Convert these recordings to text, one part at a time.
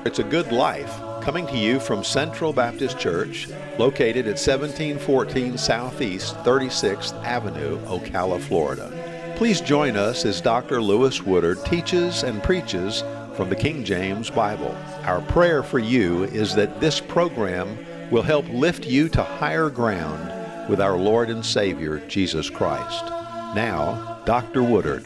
It's a Good Life, coming to you from Central Baptist Church, located at 1714 Southeast 36th Avenue, Ocala, Florida. Please join us as Dr. Lewis Woodard teaches and preaches from the King James Bible. Our prayer for you is that this program will help lift you to higher ground with our Lord and Savior, Jesus Christ. Now, Dr. Woodard.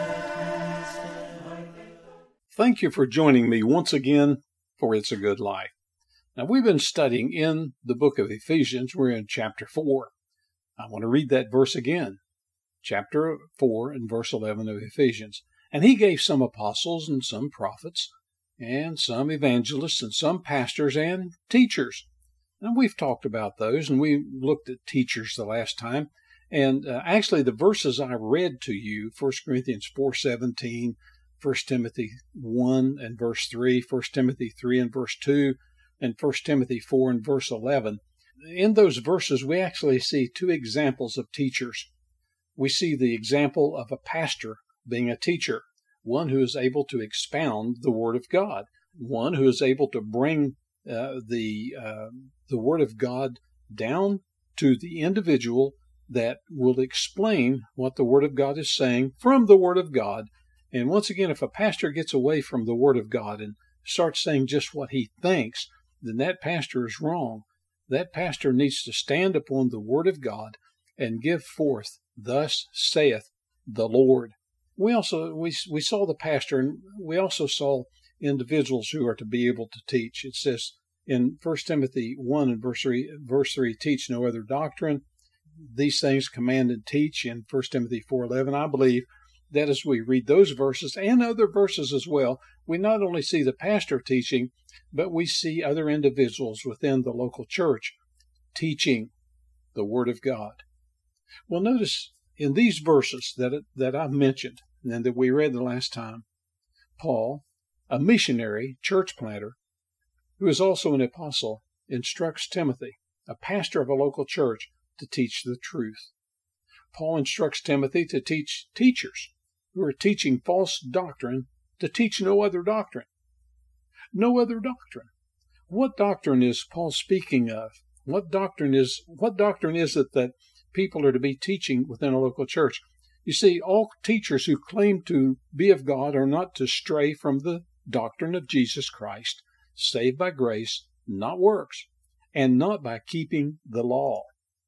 Thank you for joining me once again for It's a Good Life. Now, we've been studying in the book of Ephesians. We're in chapter 4. I want to read that verse again. Chapter 4 and verse 11 of Ephesians. And he gave some apostles and some prophets and some evangelists and some pastors and teachers. And we've talked about those, and we looked at teachers the last time. And actually, the verses I read to you, 1 Corinthians 4:17, 1 Timothy 1 and verse 3, 1 Timothy 3 and verse 2, and 1 Timothy 4 and verse 11. In those verses, we actually see two examples of teachers. We see the example of a pastor being a teacher, one who is able to expound the Word of God, one who is able to bring the Word of God down to the individual that will explain what the Word of God is saying from the Word of God. And once again, if a pastor gets away from the Word of God and starts saying just what he thinks, then that pastor is wrong. That pastor needs to stand upon the Word of God and give forth, "Thus saith the Lord." We saw the pastor, and we also saw individuals who are to be able to teach. It says in 1 Timothy 1 and verse 3, teach no other doctrine. These things command and teach in 1 Timothy 4:11. I believe that as we read those verses and other verses as well, we not only see the pastor teaching, but we see other individuals within the local church teaching the Word of God. Well, notice in these verses that I've mentioned and that we read the last time, Paul, a missionary, church planter, who is also an apostle, instructs Timothy, a pastor of a local church, to teach the truth. Paul instructs Timothy to teach teachers who are teaching false doctrine to teach no other doctrine. No other doctrine. What doctrine is Paul speaking of? What doctrine is it that people are to be teaching within a local church? You see, all teachers who claim to be of God are not to stray from the doctrine of Jesus Christ, saved by grace, not works, and not by keeping the law.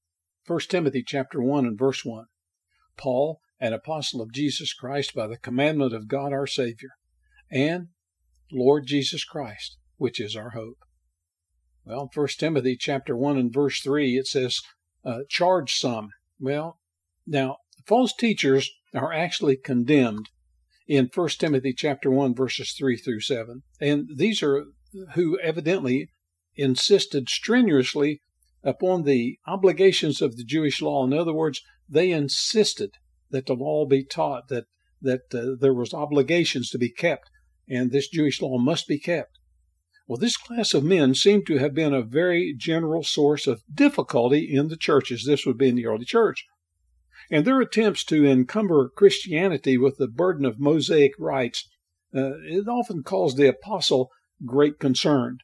1 Timothy chapter 1 and verse 1. Paul, an apostle of Jesus Christ by the commandment of God our Savior, and Lord Jesus Christ, which is our hope. Well, 1 Timothy chapter 1 and verse 3, it says, charge some. Well, now, false teachers are actually condemned in 1 Timothy chapter 1, verses 3 through 7. And these are who evidently insisted strenuously upon the obligations of the Jewish law. In other words, they insisted that the law be taught, that there was obligations to be kept, and this Jewish law must be kept. Well, this class of men seem to have been a very general source of difficulty in the churches. This would be in the early church. And their attempts to encumber Christianity with the burden of Mosaic rites, it often caused the apostle great concern.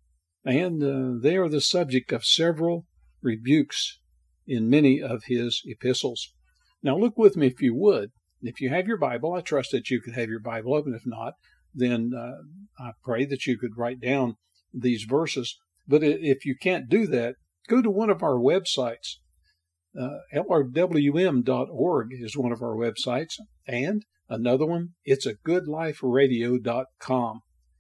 And they are the subject of several rebukes in many of his epistles. Now look with me if you would. If you have your Bible, I trust that you could have your Bible open. If not, then I pray that you could write down these verses. But if you can't do that, go to one of our websites. LRWM.org is one of our websites. And another one, it'sagoodliferadio.com.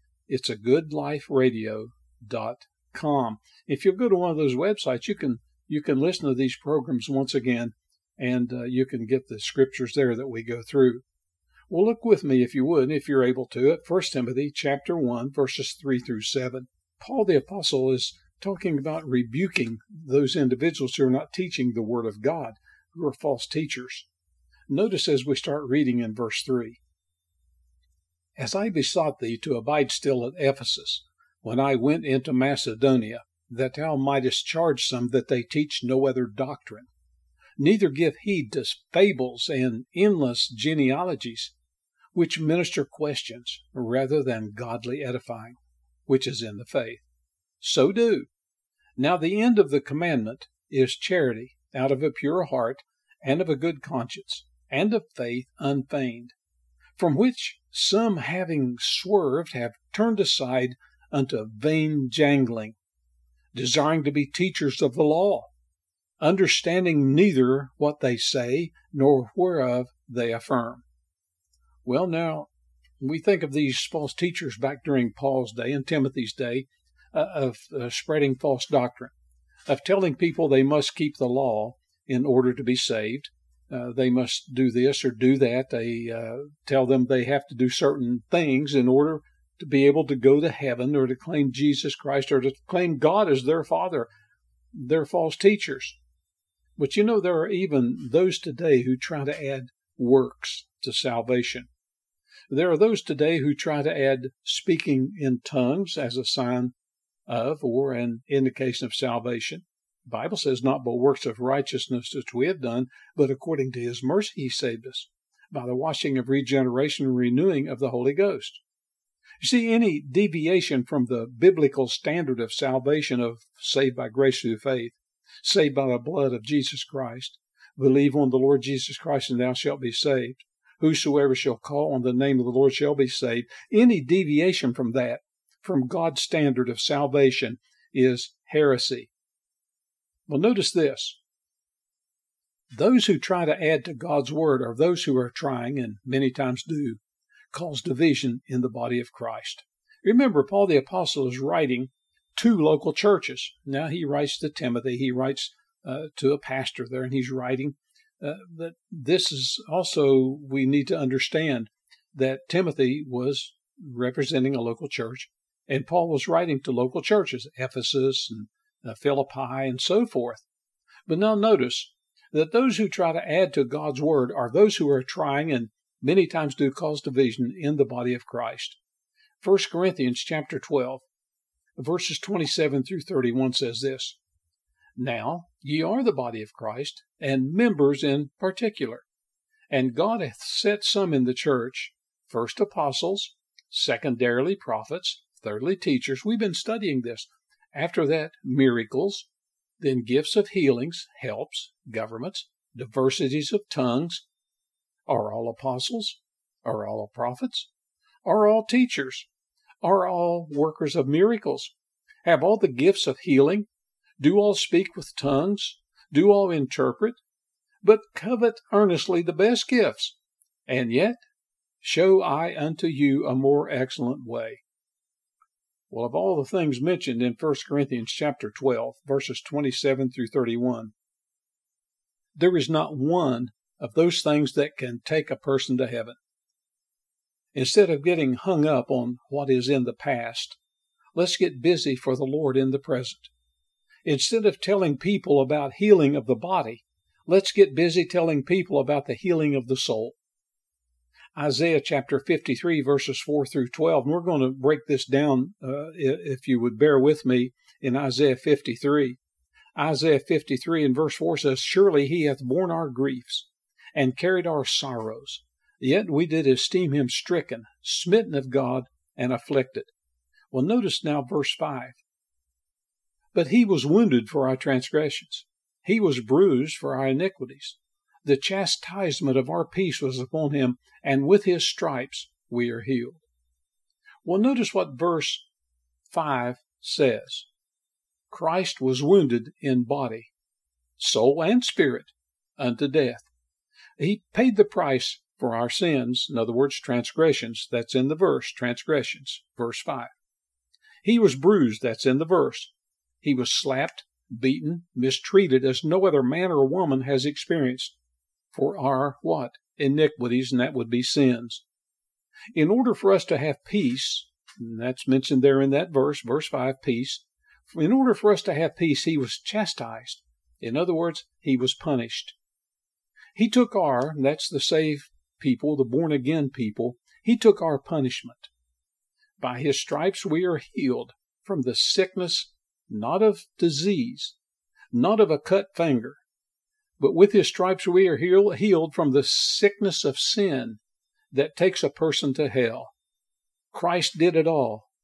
it'sagoodliferadio.com. If you'll go to one of those websites, you can listen to these programs once again, and you can get the scriptures there that we go through. Well, look with me, if you would, if you're able to, at 1 Timothy chapter 1, verses 3 through 7. Paul the apostle is talking about rebuking those individuals who are not teaching the Word of God, who are false teachers. Notice as we start reading in verse 3. As I besought thee to abide still at Ephesus, when I went into Macedonia, that thou mightest charge some that they teach no other doctrine, neither give heed to fables and endless genealogies, which minister questions rather than godly edifying. which is in the faith. So do. Now the end of the commandment is charity out of a pure heart, and of a good conscience, and of faith unfeigned, from which some having swerved have turned aside unto vain jangling, desiring to be teachers of the law, understanding neither what they say, nor whereof they affirm. Well, now, we think of these false teachers back during Paul's day and Timothy's day of spreading false doctrine, of telling people they must keep the law in order to be saved. They must do this or do that. They tell them they have to do certain things in order to be able to go to heaven, or to claim Jesus Christ, or to claim God as their Father. They're false teachers. But you know, there are even those today who try to add works to salvation. There are those today who try to add speaking in tongues as a sign of or an indication of salvation. The Bible says, not by works of righteousness which we have done, but according to His mercy He saved us, by the washing of regeneration and renewing of the Holy Ghost. You see, any deviation from the biblical standard of salvation, of saved by grace through faith, saved by the blood of Jesus Christ, believe on the Lord Jesus Christ and thou shalt be saved, whosoever shall call on the name of the Lord shall be saved. Any deviation from that, from God's standard of salvation, is heresy. Well, notice this. Those who try to add to God's word, or those who are trying, and many times do, cause division in the body of Christ. Remember, Paul the Apostle is writing to local churches. Now he writes to Timothy, he writes to a pastor there, and he's writing that this is also, we need to understand that Timothy was representing a local church, and Paul was writing to local churches, Ephesus and Philippi and so forth. But now notice that those who try to add to God's word are those who are trying, and many times do, cause division in the body of Christ. 1 Corinthians chapter 12, verses 27 through 31 says this, Now ye are the body of Christ, and members in particular. And God hath set some in the church, first apostles, secondarily prophets, thirdly teachers. We've been studying this. After that, miracles, then gifts of healings, helps, governments, diversities of tongues. Are all apostles? Are all prophets? Are all teachers? Are all workers of miracles? Have all the gifts of healing? Do all speak with tongues? Do all interpret? But covet earnestly the best gifts, and yet show I unto you a more excellent way. Well, of all the things mentioned in 1 Corinthians chapter 12, verses 27 through 31, there is not one of those things that can take a person to heaven. Instead of getting hung up on what is in the past, let's get busy for the Lord in the present. Instead of telling people about healing of the body, let's get busy telling people about the healing of the soul. Isaiah chapter 53, verses 4 through 12, and we're going to break this down, if you would bear with me, in Isaiah 53. Isaiah 53 and verse 4 says, Surely he hath borne our griefs, and carried our sorrows. Yet we did esteem him stricken, smitten of God, and afflicted. Well, notice now verse 5. But he was wounded for our transgressions. He was bruised for our iniquities. The chastisement of our peace was upon him, and with his stripes we are healed. Well, notice what verse 5 says. Christ was wounded in body, soul, and spirit unto death. He paid the price for our sins, in other words, transgressions. That's in the verse, transgressions, verse 5. He was bruised, that's in the verse. He was slapped, beaten, mistreated as no other man or woman has experienced for our what? Iniquities, and that would be sins. In order for us to have peace, and that's mentioned there in that verse, verse 5, peace. In order for us to have peace, he was chastised. In other words, he was punished. He took our, that's the saved people, the born-again people, he took our punishment. By his stripes we are healed from the sickness, not of disease, not of a cut finger, but with his stripes we are healed from the sickness of sin that takes a person to hell. Christ did it all.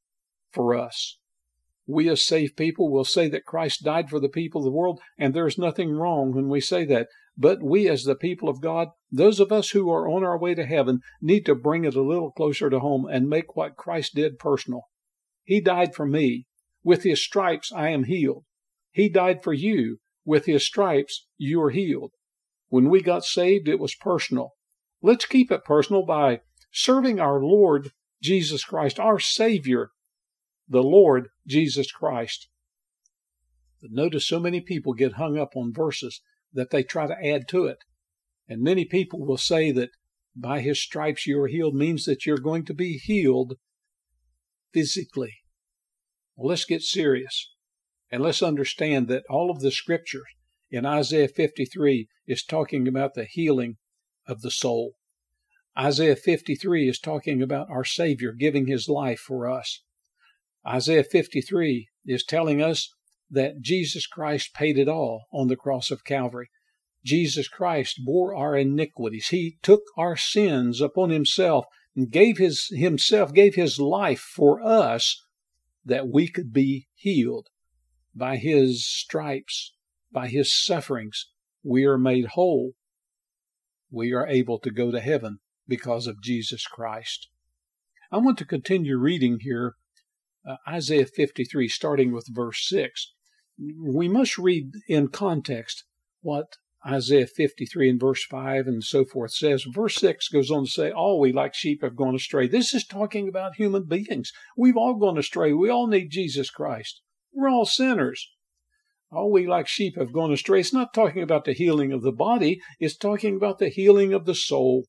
for us. We as saved people will say that Christ died for the people of the world, and there's nothing wrong when we say that. But we as the people of God, those of us who are on our way to heaven, need to bring it a little closer to home and make what Christ did personal. He died for me. With His stripes, I am healed. He died for you. With His stripes, you are healed. When we got saved, it was personal. Let's keep it personal by serving our Lord Jesus Christ, our Savior, the Lord Jesus Christ. But notice so many people get hung up on verses that they try to add to it. And many people will say that by His stripes you are healed means that you're going to be healed physically. Well, let's get serious. And let's understand that all of the scriptures in Isaiah 53 is talking about the healing of the soul. Isaiah 53 is talking about our Savior giving His life for us. Isaiah 53 is telling us that Jesus Christ paid it all on the cross of Calvary. Jesus Christ bore our iniquities. He took our sins upon Himself and gave His life for us that we could be healed. By His stripes, by His sufferings, we are made whole. We are able to go to heaven because of Jesus Christ. I want to continue reading here, Isaiah 53, starting with verse 6. We must read in context what Isaiah 53 and verse 5 and so forth says. Verse 6 goes on to say, all we like sheep have gone astray. This is talking about human beings. We've all gone astray. We all need Jesus Christ. We're all sinners. All we like sheep have gone astray. It's not talking about the healing of the body. It's talking about the healing of the soul.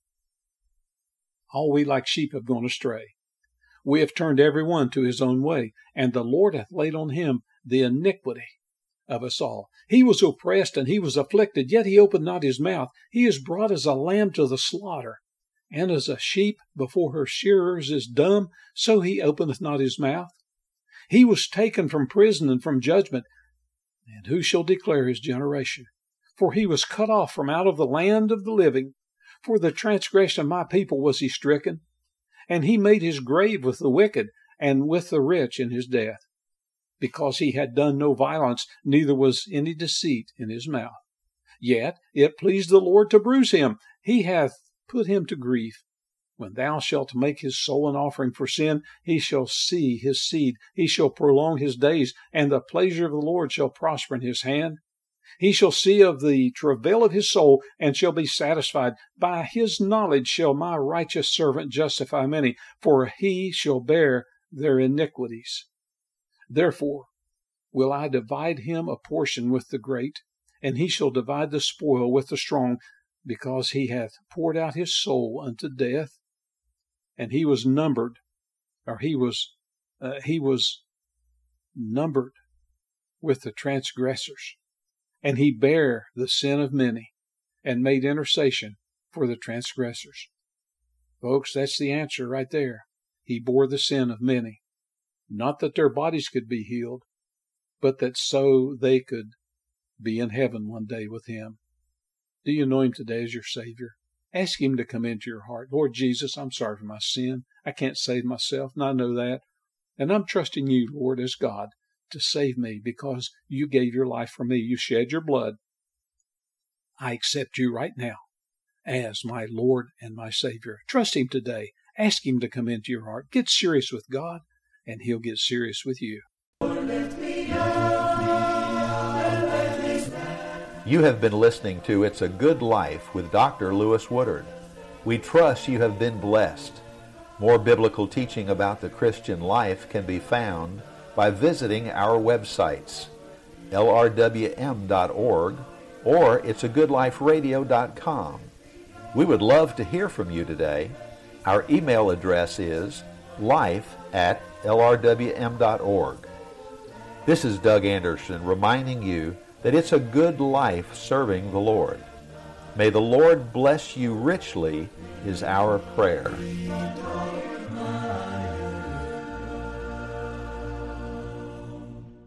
All we like sheep have gone astray. We have turned every one to his own way, and the Lord hath laid on Him the iniquity of us all. He was oppressed and He was afflicted, yet He opened not His mouth. He is brought as a lamb to the slaughter, and as a sheep before her shearers is dumb, so He openeth not His mouth. He was taken from prison and from judgment, and who shall declare His generation? For He was cut off from out of the land of the living. For the transgression of my people was He stricken, and He made His grave with the wicked, and with the rich in His death. Because He had done no violence, neither was any deceit in His mouth. Yet it pleased the Lord to bruise Him. He hath put Him to grief. When thou shalt make His soul an offering for sin, He shall see His seed. He shall prolong His days, and the pleasure of the Lord shall prosper in His hand. He shall see of the travail of His soul, and shall be satisfied. By His knowledge shall my righteous servant justify many, for He shall bear their iniquities. Therefore will I divide him a portion with the great, and he shall divide the spoil with the strong, because he hath poured out his soul unto death. And he was numbered, or he was numbered with the transgressors. And he bare the sin of many, and made intercession for the transgressors. Folks, that's the answer right there. He bore the sin of many. Not that their bodies could be healed, but that so they could be in heaven one day with Him. Do you know Him today as your Savior? Ask Him to come into your heart. Lord Jesus, I'm sorry for my sin. I can't save myself, and I know that. And I'm trusting You, Lord, as God, to save me because You gave Your life for me. You shed Your blood. I accept You right now as my Lord and my Savior. Trust Him today. Ask Him to come into your heart. Get serious with God, and He'll get serious with you. You have been listening to It's a Good Life with Dr. Lewis Woodard. We trust you have been blessed. More biblical teaching about the Christian life can be found by visiting our websites, lrwm.org or it'sagoodliferadio.com. We would love to hear from you today. Our email address is life@lrwm.org. This is Doug Anderson reminding you that it's a good life serving the Lord. May the Lord bless you richly is our prayer.